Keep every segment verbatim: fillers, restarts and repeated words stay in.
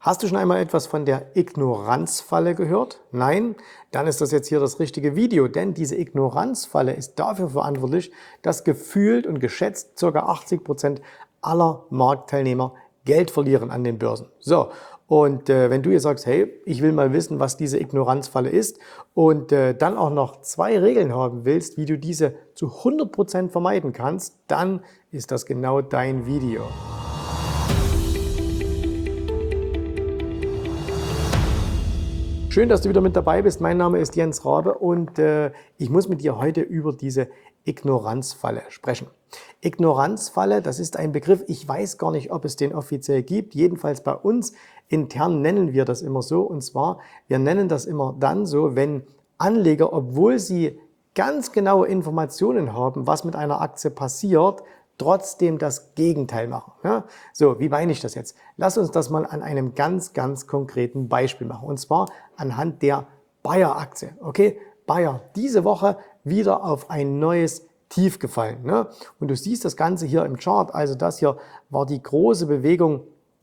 Hast du schon einmal etwas von der Ignoranzfalle gehört? Nein? Dann ist das jetzt hier das richtige Video, denn diese Ignoranzfalle ist dafür verantwortlich, dass gefühlt und geschätzt ca. achtzig Prozent aller Marktteilnehmer Geld verlieren an den Börsen. So, und äh, wenn du jetzt sagst, hey, ich will mal wissen, was diese Ignoranzfalle ist und äh, dann auch noch zwei Regeln haben willst, wie du diese zu hundert Prozent vermeiden kannst, dann ist das genau dein Video. Schön, dass du wieder mit dabei bist. Mein Name ist Jens Rabe und äh, ich muss mit dir heute über diese Ignoranzfalle sprechen. Ignoranzfalle, das ist ein Begriff, ich weiß gar nicht, ob es den offiziell gibt. Jedenfalls bei uns intern nennen wir das immer so. Und zwar, wir nennen das immer dann so, wenn Anleger, obwohl sie ganz genaue Informationen haben, was mit einer Aktie passiert, trotzdem das Gegenteil machen. Ja? So, wie meine ich das jetzt? Lass uns das mal an einem ganz, ganz konkreten Beispiel machen. Und zwar anhand der Bayer-Aktie. Okay, Bayer diese Woche wieder auf ein neues Tief gefallen. Ne? Und du siehst das Ganze hier im Chart. Also das hier war die große Bewegung,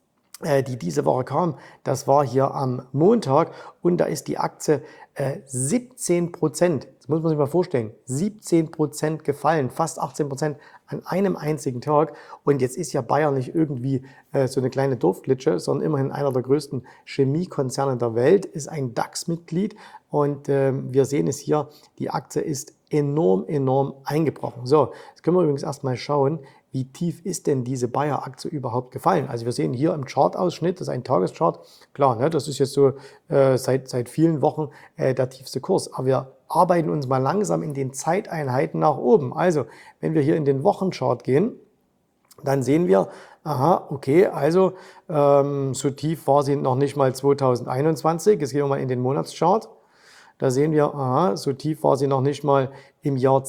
die diese Woche kam. Das war hier am Montag und da ist die Aktie äh, siebzehn Prozent, das muss man sich mal vorstellen, siebzehn Prozent gefallen, fast achtzehn Prozent an einem einzigen Tag. Und jetzt ist ja Bayer nicht irgendwie äh, so eine kleine Dorfklitsche, sondern immerhin einer der größten Chemiekonzerne der Welt, ist ein DAX-Mitglied und äh, wir sehen es hier, die Aktie ist enorm, enorm eingebrochen. So, jetzt können wir übrigens erstmal schauen, wie tief ist denn diese Bayer-Aktie überhaupt gefallen? Also wir sehen hier im Chartausschnitt, das ist ein Tageschart, klar, ne, das ist jetzt so äh, seit, seit vielen Wochen äh, der tiefste Kurs, aber wir arbeiten uns mal langsam in den Zeiteinheiten nach oben. Also wenn wir hier in den Wochenchart gehen, dann sehen wir, aha, okay, also ähm, so tief war sie noch nicht mal zweitausendeinundzwanzig, jetzt gehen wir mal in den Monatschart, da sehen wir, aha, so tief war sie noch nicht mal im Jahr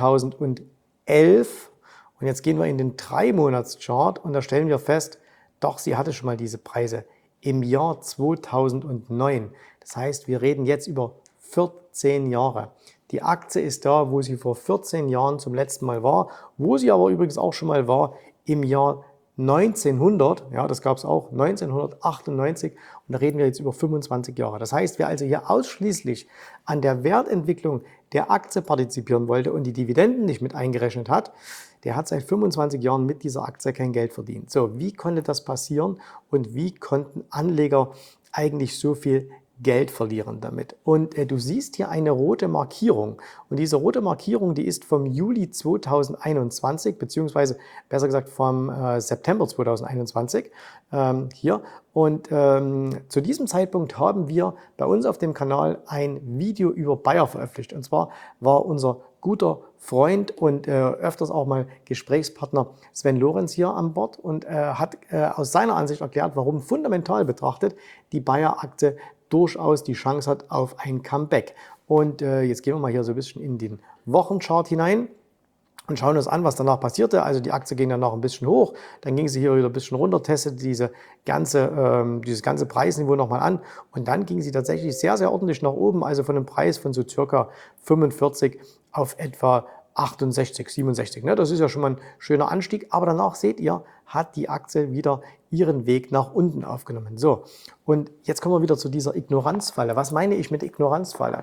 zweitausendelf. Und jetzt gehen wir in den drei-Monats-Chart und da stellen wir fest, doch, sie hatte schon mal diese Preise im Jahr zweitausendneun. Das heißt, wir reden jetzt über vierzehn Jahre. Die Aktie ist da, wo sie vor vierzehn Jahren zum letzten Mal war, wo sie aber übrigens auch schon mal war im Jahr neunzehnhundert, ja, das gab es auch, neunzehnhundertachtundneunzig, und da reden wir jetzt über fünfundzwanzig Jahre. Das heißt, wer also hier ausschließlich an der Wertentwicklung der Aktie partizipieren wollte und die Dividenden nicht mit eingerechnet hat, der hat seit fünfundzwanzig Jahren mit dieser Aktie kein Geld verdient. So, wie konnte das passieren und wie konnten Anleger eigentlich so viel Geld verlieren damit? Und äh, du siehst hier eine rote Markierung. Und diese rote Markierung, die ist vom Juli zweitausendeinundzwanzig, beziehungsweise besser gesagt vom äh, September zweitausendeinundzwanzig ähm, hier. Und ähm, zu diesem Zeitpunkt haben wir bei uns auf dem Kanal ein Video über Bayer veröffentlicht. Und zwar war unser guter Freund und äh, öfters auch mal Gesprächspartner Sven Lorenz hier an Bord und äh, hat äh, aus seiner Ansicht erklärt, warum fundamental betrachtet die Bayer-Aktie durchaus die Chance hat auf ein Comeback. Und äh, jetzt gehen wir mal hier so ein bisschen in den Wochenchart hinein und schauen uns an, was danach passierte. Also die Aktie ging dann noch ein bisschen hoch, dann ging sie hier wieder ein bisschen runter, testete diese ganze, ähm, dieses ganze Preisniveau nochmal an und dann ging sie tatsächlich sehr, sehr ordentlich nach oben, also von einem Preis von so circa fünfundvierzig auf etwa achtundsechzig, siebenundsechzig. Ne? Das ist ja schon mal ein schöner Anstieg, aber danach seht ihr, hat die Aktie wieder ihren Weg nach unten aufgenommen. So, und jetzt kommen wir wieder zu dieser Ignoranzfalle. Was meine ich mit Ignoranzfalle?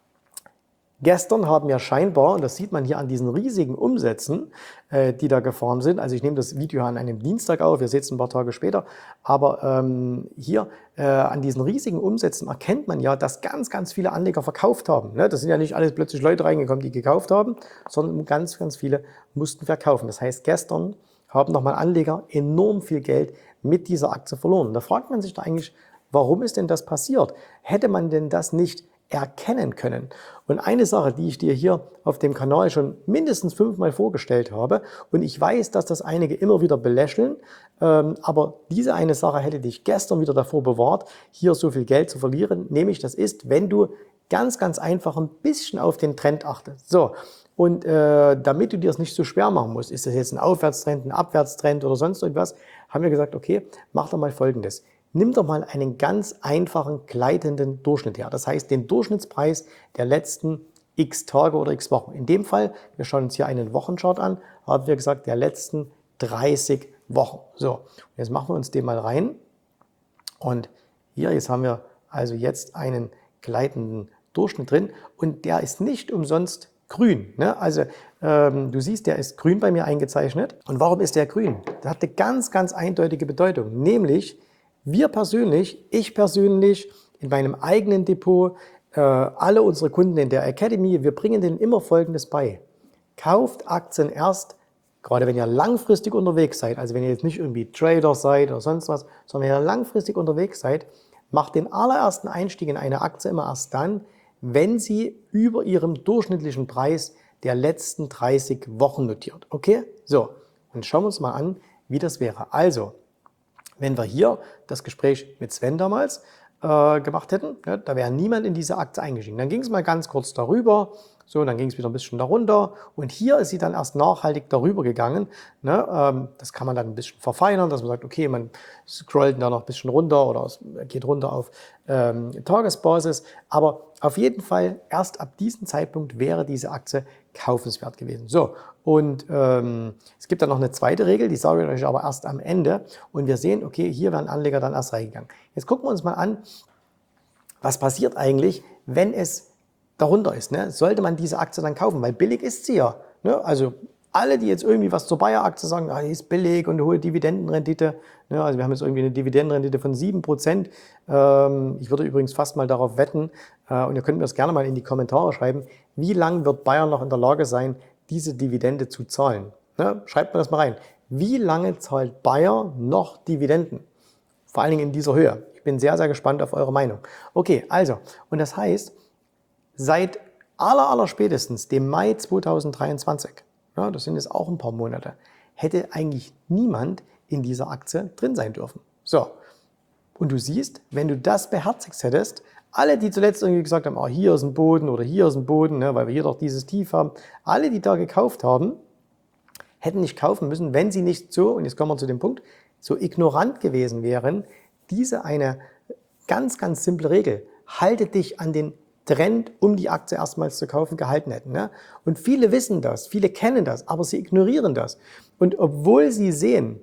Gestern haben ja scheinbar, und das sieht man hier an diesen riesigen Umsätzen, äh, die da gefahren sind, also ich nehme das Video an einem Dienstag auf, ihr seht es ein paar Tage später, aber ähm, hier äh, an diesen riesigen Umsätzen erkennt man ja, dass ganz, ganz viele Anleger verkauft haben. Ne? Das sind ja nicht alles plötzlich Leute reingekommen, die gekauft haben, sondern ganz, ganz viele mussten verkaufen. Das heißt, gestern haben nochmal Anleger enorm viel Geld mit dieser Aktie verloren. Da fragt man sich da eigentlich, warum ist denn das passiert? Hätte man denn das nicht erkennen können? Und eine Sache, die ich dir hier auf dem Kanal schon mindestens fünfmal vorgestellt habe, und ich weiß, dass das einige immer wieder belächeln, ähm, aber diese eine Sache hätte dich gestern wieder davor bewahrt, hier so viel Geld zu verlieren, nämlich das ist, wenn du ganz, ganz einfach ein bisschen auf den Trend achtest. So, und äh, damit du dir das nicht so schwer machen musst, ist das jetzt ein Aufwärtstrend, ein Abwärtstrend oder sonst irgendwas, haben wir gesagt, okay, mach doch mal Folgendes. Nimm doch mal einen ganz einfachen gleitenden Durchschnitt her. Das heißt, den Durchschnittspreis der letzten x Tage oder x Wochen. In dem Fall, wir schauen uns hier einen Wochenchart an, haben wir gesagt, der letzten dreißig Wochen. So, jetzt machen wir uns den mal rein. Und Hier, jetzt haben wir also jetzt einen gleitenden Durchschnitt drin und der ist nicht umsonst grün. Ne? Also ähm, du siehst, der ist grün bei mir eingezeichnet. Und warum ist der grün? Das hat eine ganz, ganz eindeutige Bedeutung, nämlich wir persönlich, ich persönlich, in meinem eigenen Depot, äh, alle unsere Kunden in der Academy, wir bringen denen immer Folgendes bei. Kauft Aktien erst, gerade wenn ihr langfristig unterwegs seid, also wenn ihr jetzt nicht irgendwie Trader seid oder sonst was, sondern wenn ihr langfristig unterwegs seid, macht den allerersten Einstieg in eine Aktie immer erst dann, wenn sie über ihrem durchschnittlichen Preis der letzten dreißig Wochen notiert. Okay? So, und schauen wir uns mal an, wie das wäre. Also, wenn wir hier das Gespräch mit Sven damals äh, gemacht hätten, ne, da wäre niemand in diese Aktie eingestiegen. Dann ging es mal ganz kurz darüber, so, dann ging es wieder ein bisschen darunter und hier ist sie dann erst nachhaltig darüber gegangen. Ne, ähm, das kann man dann ein bisschen verfeinern, dass man sagt, okay, man scrollt da noch ein bisschen runter oder es geht runter auf ähm, Tagesbasis, aber auf jeden Fall erst ab diesem Zeitpunkt wäre diese Aktie kaufenswert gewesen. So, und ähm, es gibt dann noch eine zweite Regel, die sage ich euch aber erst am Ende. Und wir sehen, okay, hier werden Anleger dann erst reingegangen. Jetzt gucken wir uns mal an, was passiert eigentlich, wenn es darunter ist. Ne? Sollte man diese Aktie dann kaufen? Weil billig ist sie ja. Ne? Also alle, die jetzt irgendwie was zur Bayer-Aktie sagen, ah, die ist billig und eine hohe Dividendenrendite. Ne? Also wir haben jetzt irgendwie eine Dividendenrendite von sieben Prozent. Ähm, ich würde übrigens fast mal darauf wetten, äh, und ihr könnt mir das gerne mal in die Kommentare schreiben, wie lange wird Bayer noch in der Lage sein, diese Dividende zu zahlen? Ne? Schreibt mir das mal rein. Wie lange zahlt Bayer noch Dividenden? Vor allen Dingen in dieser Höhe. Ich bin sehr, sehr gespannt auf eure Meinung. Okay, also, und das heißt, seit aller, aller spätestens dem Mai zweitausenddreiundzwanzig, ja, das sind jetzt auch ein paar Monate, hätte eigentlich niemand in dieser Aktie drin sein dürfen. So, und du siehst, wenn du das beherzigt hättest, alle, die zuletzt irgendwie gesagt haben, oh, hier ist ein Boden oder hier ist ein Boden, ne, weil wir hier doch dieses Tief haben, alle, die da gekauft haben, hätten nicht kaufen müssen, wenn sie nicht so, und jetzt kommen wir zu dem Punkt, so ignorant gewesen wären, diese eine ganz, ganz simple Regel, halte dich an den Trend, um die Aktie erstmals zu kaufen, gehalten hätten. Ne? Und viele wissen das, viele kennen das, aber sie ignorieren das. Und obwohl sie sehen,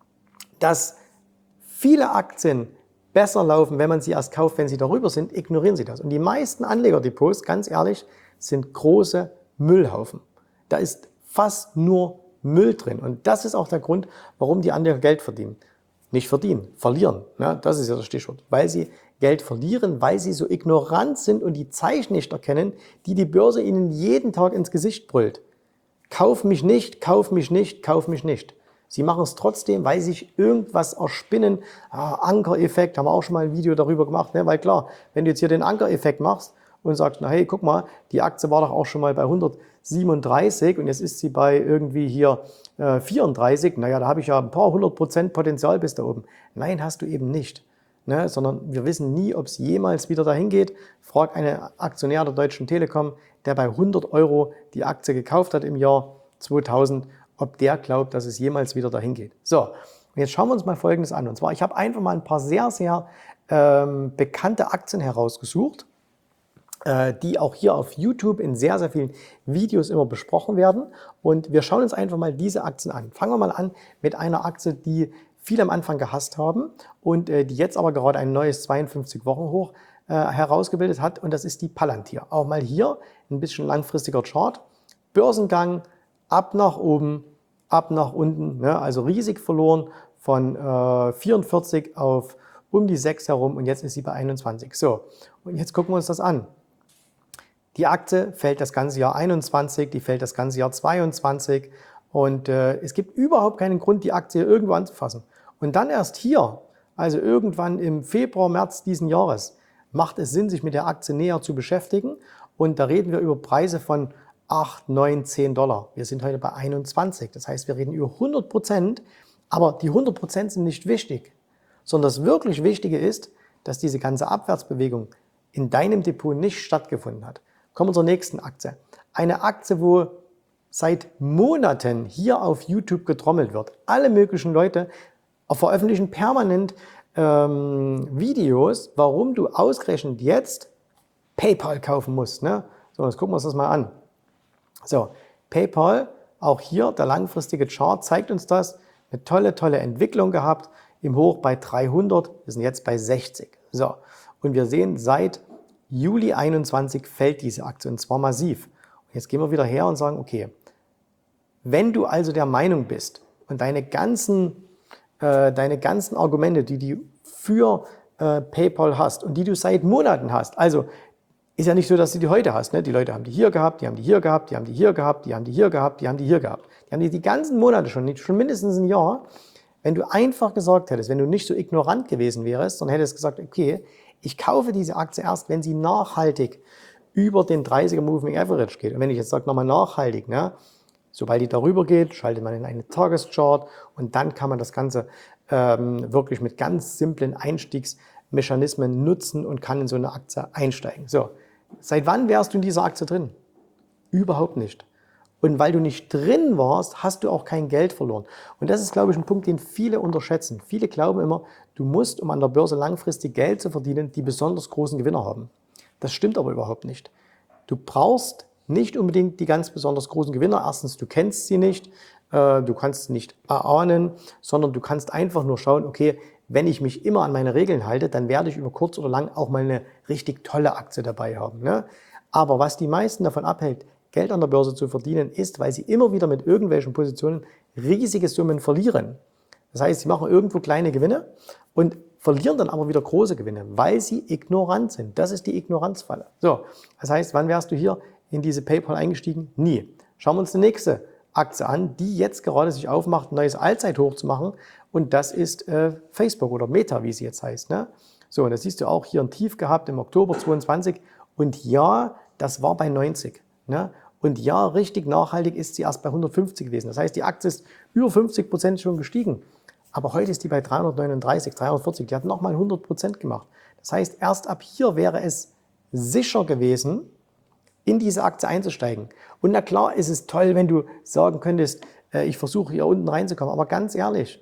dass viele Aktien besser laufen, wenn man sie erst kauft, wenn sie darüber sind, ignorieren sie das. Und die meisten Anlegerdepots, ganz ehrlich, sind große Müllhaufen. Da ist fast nur Müll drin. Und das ist auch der Grund, warum die Anleger Geld verdienen. Nicht verdienen, verlieren. Ne? Das ist ja das Stichwort. Weil sie Geld verlieren, weil sie so ignorant sind und die Zeichen nicht erkennen, die die Börse ihnen jeden Tag ins Gesicht brüllt. Kauf mich nicht, kauf mich nicht, kauf mich nicht. Sie machen es trotzdem, weil sie sich irgendwas erspinnen. Ah, Ankereffekt, haben wir auch schon mal ein Video darüber gemacht. Ne? Weil klar, wenn du jetzt hier den Ankereffekt machst und sagst, na hey, guck mal, die Aktie war doch auch schon mal bei hundertsiebenunddreißig und jetzt ist sie bei irgendwie hier äh, vierunddreißig. Naja, da habe ich ja ein paar hundert Prozent Potenzial bis da oben. Nein, hast du eben nicht. Ne? Sondern wir wissen nie, ob es jemals wieder dahin geht. Frag einen Aktionär der Deutschen Telekom, der bei hundert Euro die Aktie gekauft hat im Jahr zweitausend, ob der glaubt, dass es jemals wieder dahin geht. So, und jetzt schauen wir uns mal Folgendes an. Und zwar, ich habe einfach mal ein paar sehr, sehr ähm, bekannte Aktien herausgesucht, äh, die auch hier auf YouTube in sehr, sehr vielen Videos immer besprochen werden. Und wir schauen uns einfach mal diese Aktien an. Fangen wir mal an mit einer Aktie, die viele am Anfang gehasst haben und äh, die jetzt aber gerade ein neues zweiundfünfzig Wochen Hoch äh, herausgebildet hat. Und das ist die Palantir. Auch mal hier ein bisschen langfristiger Chart. Börsengang ab nach oben, ab nach unten, ne? Also riesig verloren von äh, vierundvierzig auf um die sechs herum und jetzt ist sie bei einundzwanzig. So, und jetzt gucken wir uns das an. Die Aktie fällt das ganze Jahr einundzwanzig, die fällt das ganze Jahr zweiundzwanzig und äh, es gibt überhaupt keinen Grund, die Aktie irgendwo anzufassen. Und dann erst hier, also irgendwann im Februar, März diesen Jahres, macht es Sinn, sich mit der Aktie näher zu beschäftigen und da reden wir über Preise von acht, neun, zehn Dollar. Wir sind heute bei einundzwanzig. Das heißt, wir reden über hundert Prozent, aber die hundert Prozent sind nicht wichtig, sondern das wirklich Wichtige ist, dass diese ganze Abwärtsbewegung in deinem Depot nicht stattgefunden hat. Kommen wir zur nächsten Aktie. Eine Aktie, wo seit Monaten hier auf YouTube getrommelt wird. Alle möglichen Leute veröffentlichen permanent ähm, Videos, warum du ausgerechnet jetzt PayPal kaufen musst. Ne? So, jetzt gucken wir uns das mal an. So, PayPal, auch hier der langfristige Chart zeigt uns das, eine tolle, tolle Entwicklung gehabt, im Hoch bei dreihundert, wir sind jetzt bei sechzig. So, und wir sehen, seit Juli einundzwanzig fällt diese Aktie und zwar massiv. Und jetzt gehen wir wieder her und sagen, okay, wenn du also der Meinung bist und deine ganzen, äh, deine ganzen Argumente, die du für äh, PayPal hast und die du seit Monaten hast, also ist ja nicht so, dass du die heute hast. Ne? Die Leute haben die hier gehabt, die haben die hier gehabt, die haben die hier gehabt, die haben die hier gehabt, die haben die hier gehabt. Die haben die die ganzen Monate schon, schon mindestens ein Jahr. Wenn du einfach gesagt hättest, wenn du nicht so ignorant gewesen wärst, sondern hättest gesagt, okay, ich kaufe diese Aktie erst, wenn sie nachhaltig über den dreißiger Moving Average geht. Und wenn ich jetzt sage, nochmal nachhaltig, ne? Sobald die darüber geht, schaltet man in eine Tageschart und dann kann man das Ganze ähm, wirklich mit ganz simplen Einstiegsmechanismen nutzen und kann in so eine Aktie einsteigen. So, seit wann wärst du in dieser Aktie drin? Überhaupt nicht. Und weil du nicht drin warst, hast du auch kein Geld verloren. Und das ist, glaube ich, ein Punkt, den viele unterschätzen. Viele glauben immer, du musst, um an der Börse langfristig Geld zu verdienen, die besonders großen Gewinner haben. Das stimmt aber überhaupt nicht. Du brauchst nicht unbedingt die ganz besonders großen Gewinner. Erstens, du kennst sie nicht, äh, du kannst sie nicht erahnen, sondern du kannst einfach nur schauen, okay, wenn ich mich immer an meine Regeln halte, dann werde ich über kurz oder lang auch mal eine richtig tolle Aktie dabei haben. Ne? Aber was die meisten davon abhält, Geld an der Börse zu verdienen, ist, weil sie immer wieder mit irgendwelchen Positionen riesige Summen verlieren. Das heißt, sie machen irgendwo kleine Gewinne und verlieren dann aber wieder große Gewinne, weil sie ignorant sind. Das ist die Ignoranzfalle. So, das heißt, wann wärst du hier in diese PayPal eingestiegen? Nie. Schauen wir uns die nächste Aktie an, die jetzt gerade sich aufmacht, ein neues Allzeithoch zu machen. Und das ist äh, Facebook oder Meta, wie sie jetzt heißt. Ne? So, und das siehst du auch hier ein Tief gehabt im Oktober zweiundzwanzig. Und ja, das war bei neunzig. Ne? Und ja, richtig nachhaltig ist sie erst bei hundertfünfzig gewesen. Das heißt, die Aktie ist über fünfzig Prozent schon gestiegen. Aber heute ist die bei dreihundertneununddreißig, dreihundertvierzig. Die hat nochmal hundert Prozent gemacht. Das heißt, erst ab hier wäre es sicher gewesen, in diese Aktie einzusteigen. Und na klar ist es toll, wenn du sagen könntest, äh, ich versuche hier unten reinzukommen. Aber ganz ehrlich,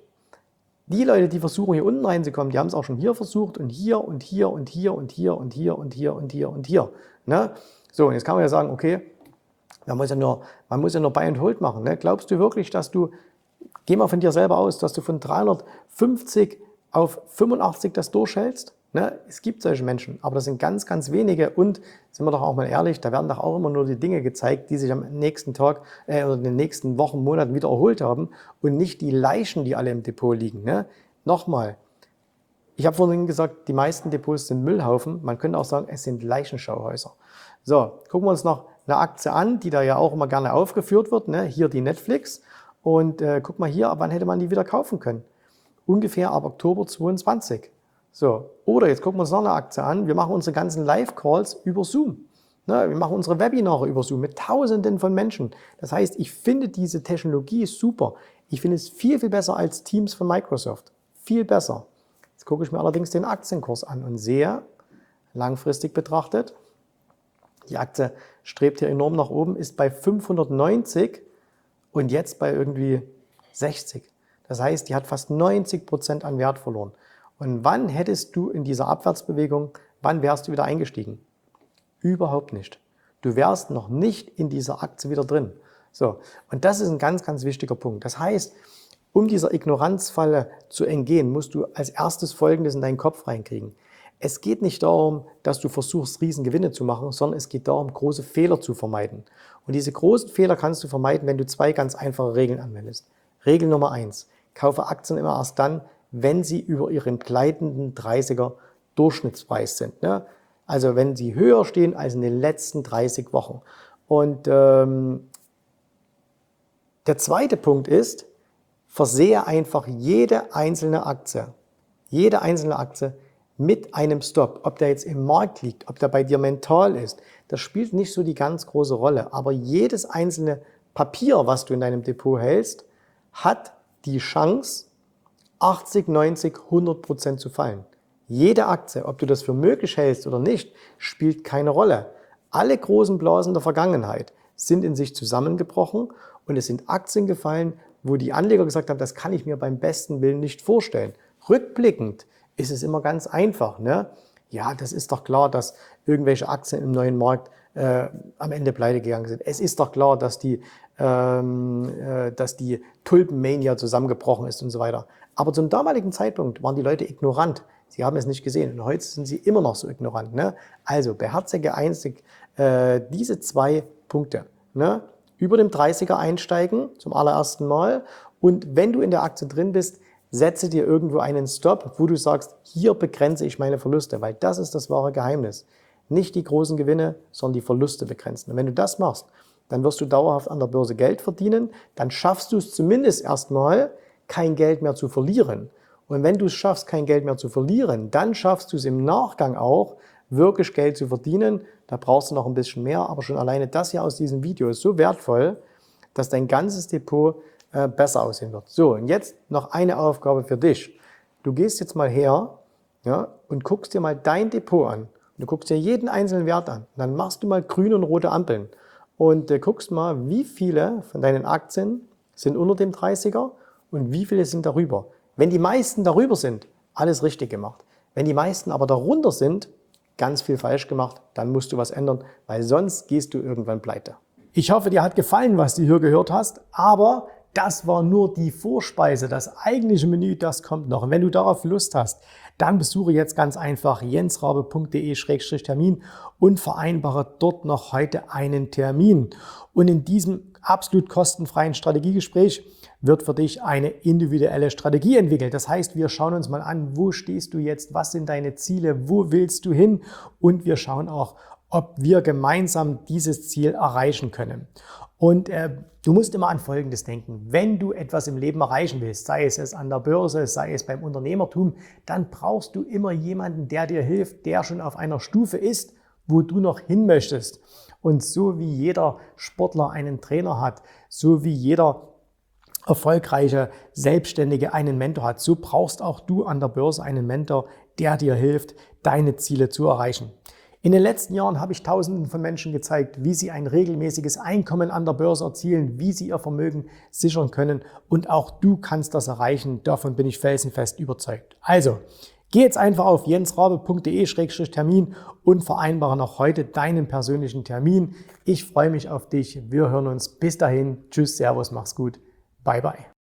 die Leute, die versuchen hier unten reinzukommen, die haben es auch schon hier versucht und hier und hier und hier und hier und hier und hier und hier und hier. Ne? So, und jetzt kann man ja sagen, okay, man muss ja nur, man muss ja nur Buy and Hold machen. Ne? Glaubst du wirklich, dass du, geh mal von dir selber aus, dass du von dreihundertfünfzig auf fünfundachtzig das durchhältst? Ne? Es gibt solche Menschen, aber das sind ganz, ganz wenige. Und sind wir doch auch mal ehrlich, da werden doch auch immer nur die Dinge gezeigt, die sich am nächsten Tag äh, oder in den nächsten Wochen, Monaten wieder erholt haben und nicht die Leichen, die alle im Depot liegen. Ne? Nochmal, ich habe vorhin gesagt, die meisten Depots sind Müllhaufen. Man könnte auch sagen, es sind Leichenschauhäuser. So, gucken wir uns noch eine Aktie an, die da ja auch immer gerne aufgeführt wird. Ne? Hier die Netflix. Und äh, guck mal hier, ab wann hätte man die wieder kaufen können? Ungefähr ab Oktober zweiundzwanzig. So, oder jetzt gucken wir uns noch eine Aktie an. Wir machen unsere ganzen Live-Calls über Zoom. Ne? Wir machen unsere Webinare über Zoom mit Tausenden von Menschen. Das heißt, ich finde diese Technologie super. Ich finde es viel, viel besser als Teams von Microsoft. Viel besser. Jetzt gucke ich mir allerdings den Aktienkurs an und sehe, langfristig betrachtet, die Aktie strebt hier enorm nach oben, ist bei fünfhundertneunzig und jetzt bei irgendwie sechzig. Das heißt, die hat fast neunzig Prozent an Wert verloren. Und wann hättest du in dieser Abwärtsbewegung, wann wärst du wieder eingestiegen? Überhaupt nicht. Du wärst noch nicht in dieser Aktie wieder drin. So, und das ist ein ganz, ganz wichtiger Punkt. Das heißt, um dieser Ignoranzfalle zu entgehen, musst du als erstes Folgendes in deinen Kopf reinkriegen. Es geht nicht darum, dass du versuchst, Riesengewinne zu machen, sondern es geht darum, große Fehler zu vermeiden. Und diese großen Fehler kannst du vermeiden, wenn du zwei ganz einfache Regeln anwendest. Regel Nummer eins. Kaufe Aktien immer erst dann, wenn sie über ihren gleitenden dreißiger Durchschnittspreis sind. Ne? Also wenn sie höher stehen als in den letzten dreißig Wochen. Und ähm, der zweite Punkt ist, versehe einfach jede einzelne Aktie, jede einzelne Aktie mit einem Stop. Ob der jetzt im Markt liegt, ob der bei dir mental ist, das spielt nicht so die ganz große Rolle. Aber jedes einzelne Papier, was du in deinem Depot hältst, hat die Chance, achtzig, neunzig, hundert Prozent zu fallen. Jede Aktie, ob du das für möglich hältst oder nicht, spielt keine Rolle. Alle großen Blasen der Vergangenheit sind in sich zusammengebrochen und es sind Aktien gefallen, wo die Anleger gesagt haben, das kann ich mir beim besten Willen nicht vorstellen. Rückblickend ist es immer ganz einfach. Ne? Ja, das ist doch klar, dass irgendwelche Aktien im neuen Markt äh, am Ende pleite gegangen sind. Es ist doch klar, dass die, ähm, äh, dass die Tulpenmania zusammengebrochen ist und so weiter. Aber zum damaligen Zeitpunkt waren die Leute ignorant. Sie haben es nicht gesehen und heute sind Sie immer noch so ignorant. Ne? Also beherzige einzig äh, diese zwei Punkte. Ne? Über dem dreißiger einsteigen zum allerersten Mal und wenn du in der Aktie drin bist, setze dir irgendwo einen Stop, wo du sagst, hier begrenze ich meine Verluste, weil das ist das wahre Geheimnis. Nicht die großen Gewinne, sondern die Verluste begrenzen. Und wenn du das machst, dann wirst du dauerhaft an der Börse Geld verdienen, dann schaffst du es zumindest erstmal, kein Geld mehr zu verlieren. Und wenn du es schaffst, kein Geld mehr zu verlieren, dann schaffst du es im Nachgang auch, wirklich Geld zu verdienen. Da brauchst du noch ein bisschen mehr, aber schon alleine das hier aus diesem Video ist so wertvoll, dass dein ganzes Depot äh, besser aussehen wird. So, und jetzt noch eine Aufgabe für dich. Du gehst jetzt mal her, ja, und guckst dir mal dein Depot an. Du guckst dir jeden einzelnen Wert an. Dann machst du mal grüne und rote Ampeln und äh, guckst mal, wie viele von deinen Aktien sind unter dem dreißiger und wie viele sind darüber. Wenn die meisten darüber sind, alles richtig gemacht. Wenn die meisten aber darunter sind, ganz viel falsch gemacht, dann musst du was ändern, weil sonst gehst du irgendwann pleite. Ich hoffe, dir hat gefallen, was du hier gehört hast, aber das war nur die Vorspeise. Das eigentliche Menü, das kommt noch. Und wenn du darauf Lust hast, dann besuche jetzt ganz einfach jensrabe punkt de Schrägstrich Termin und vereinbare dort noch heute einen Termin. Und in diesem absolut kostenfreien Strategiegespräch wird für dich eine individuelle Strategie entwickelt. Das heißt, wir schauen uns mal an, wo stehst du jetzt, was sind deine Ziele, wo willst du hin und wir schauen auch, ob wir gemeinsam dieses Ziel erreichen können. Und äh, du musst immer an Folgendes denken. Wenn du etwas im Leben erreichen willst, sei es, es an der Börse, sei es beim Unternehmertum, dann brauchst du immer jemanden, der dir hilft, der schon auf einer Stufe ist, wo du noch hin möchtest. Und so wie jeder Sportler einen Trainer hat, so wie jeder erfolgreiche Selbstständige einen Mentor hat, so brauchst auch du an der Börse einen Mentor, der dir hilft, deine Ziele zu erreichen. In den letzten Jahren habe ich Tausenden von Menschen gezeigt, wie sie ein regelmäßiges Einkommen an der Börse erzielen, wie sie ihr Vermögen sichern können und auch du kannst das erreichen, davon bin ich felsenfest überzeugt. Also, geh jetzt einfach auf jensrabe punkt de Schrägstrich Termin und vereinbare noch heute deinen persönlichen Termin. Ich freue mich auf dich, wir hören uns, bis dahin, tschüss, servus, mach's gut, bye bye.